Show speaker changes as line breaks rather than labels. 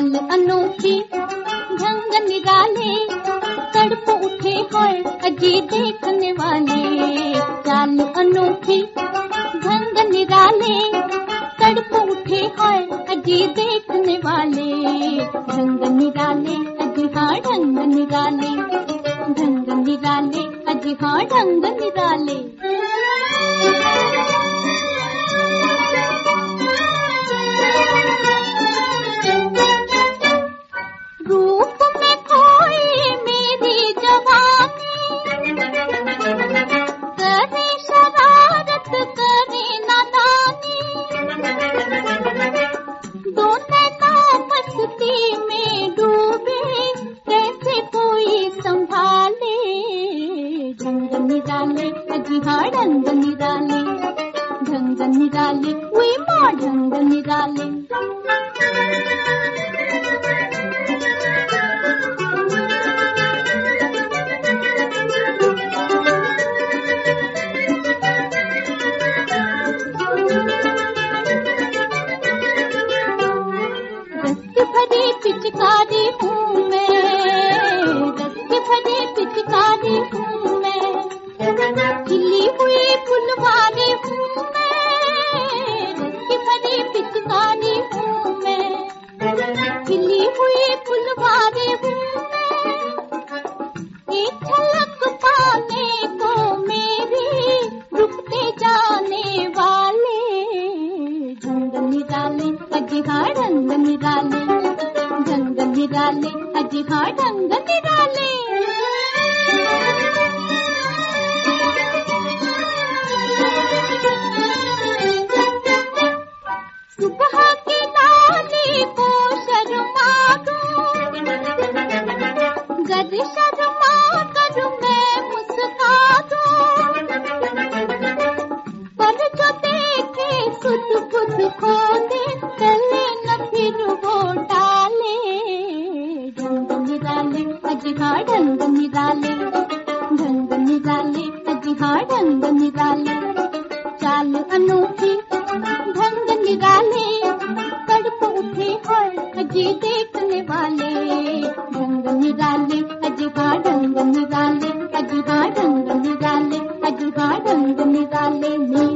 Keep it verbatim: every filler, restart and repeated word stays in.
चाल अनोखी ढंग निराले, तड़प उठे हैं अजी देखने वाले। चाल अनोखी ढंग निराले, तड़प उठे हैं अजी देखने वाले। ढंग निराले अजी हाँ ढंग निराले, ढंग निराले अजी हाँ ढंग निराले। रूप में खोई मेरी जवानी, करे शरारत करे नादानी। दोनों ना मस्ती में डूबे, कैसे कोई संभाले। ढंग निराले अजी हाँ ढंग निराले, ढंग निराले हुई माँ ढंग निराले। भरी पिचकारी हूँ मैं, रस भरी पिचकारी हूँ मैं, खिली हुई फुलवारी हूँ मैं। रस भरी पिचकारी हूँ मैं, खिली हुई फुलवारी हूँ मैं। एक झलक पाने को मेरी रुकते जाने वाले। ढंग निराले अजी हाँ ढंग निराले, ढंग निराले अजी हाँ ढंग निराले। सुबह की डाली को शर्मा दूं, गर शर्मा कर मैं मुस्का दूं। पर जो देखे सुध बुध खो दे, चले न फिर वो डाले। ढंग निराले अजी हाँ ढंग निराले, ढंग निराले अजी हाँ ढंग निराले। चाल अनोखी ढंग निराले, तड़प उठे हैं अजी देखने वाले। ढंग निराले अजी हाँ ढंग निराले, अजी हाँ ढंग निराले, अजी हाँ ढंग निराले।